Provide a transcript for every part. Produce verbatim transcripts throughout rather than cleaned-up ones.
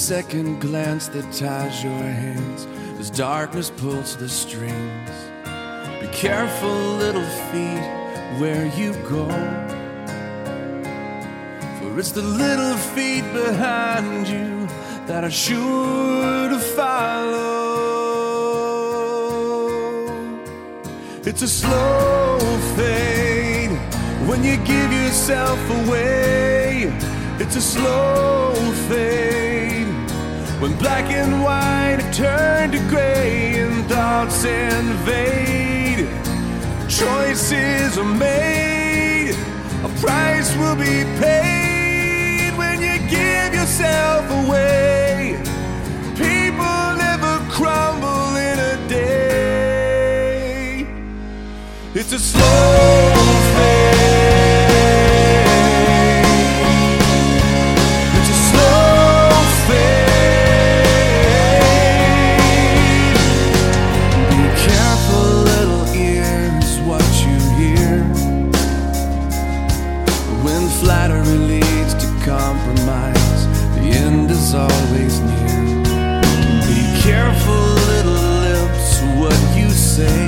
second glance that ties your hands as darkness pulls the strings. Be careful, little feet, where you go, for it's the little feet behind you that are sure to follow. It's a slow fade when you give yourself away. It's a slow fade when black and white have turned to gray and thoughts invade. Choices are made, a price will be paid when you give yourself away. People never crumble in a day. It's a slow fade. It's a slow fade. Be careful, little ears, what you hear when flattery leads to compromise. The end is always near. Be careful, little lips, what you say,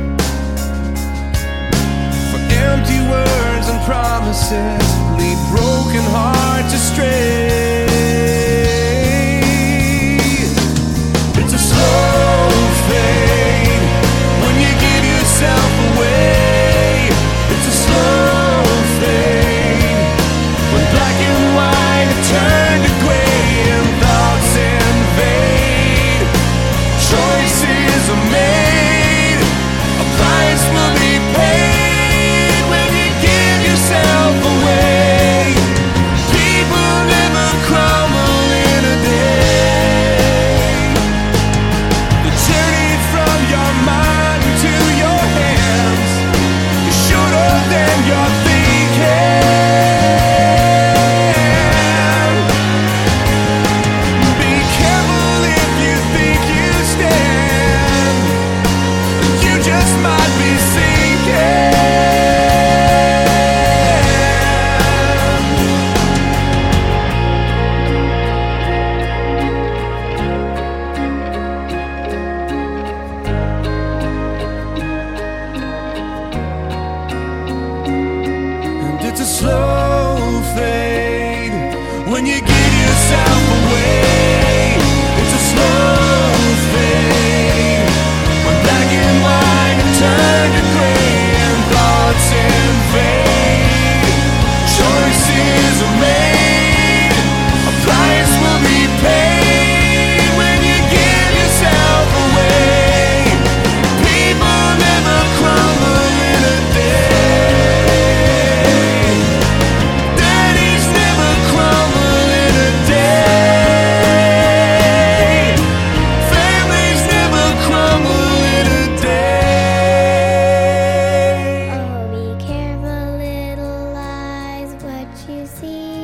for empty words and promises lead broken hearts astray. It's a slow fade when you give yourself away. It's a slow fade when black and white have turned to gray and thoughts invade. Choices are made, a price will be paid when you give yourself away. People never crumble in a day. The journey from your mind to your hands is shorter than you're thinking. Be careful if you think you stand, you just might be sinking. And it's a slow fade when you give yourself away. It's a slow fade when black and white have turned to gray and thoughts invade. Choices are made, a price will be paid when you give yourself away. People never crumble in a day. Daddies never crumble in a day. Families never crumble in a day. Oh, be careful, little eyes, what you see.